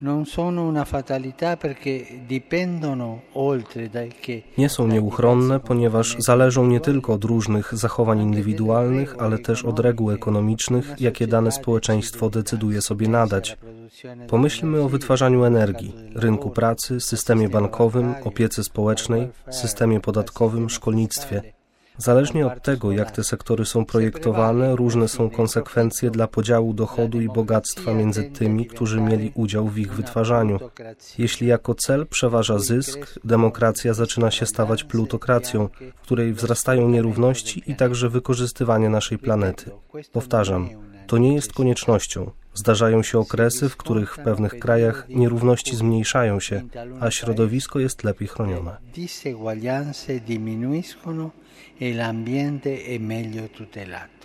Nie są nieuchronne, ponieważ zależą nie tylko od różnych zachowań indywidualnych, ale też od reguł ekonomicznych, jakie dane społeczeństwo decyduje sobie nadać. Pomyślmy o wytwarzaniu energii, rynku pracy, systemie bankowym, opiece społecznej, systemie podatkowym, szkolnictwie. Zależnie od tego, jak te sektory są projektowane, różne są konsekwencje dla podziału dochodu i bogactwa między tymi, którzy mieli udział w ich wytwarzaniu. Jeśli jako cel przeważa zysk, demokracja zaczyna się stawać plutokracją, w której wzrastają nierówności i także wykorzystywanie naszej planety. Powtarzam, to nie jest koniecznością. Zdarzają się okresy, w których w pewnych krajach nierówności zmniejszają się, a środowisko jest lepiej chronione. E l'ambiente è meglio tutelato.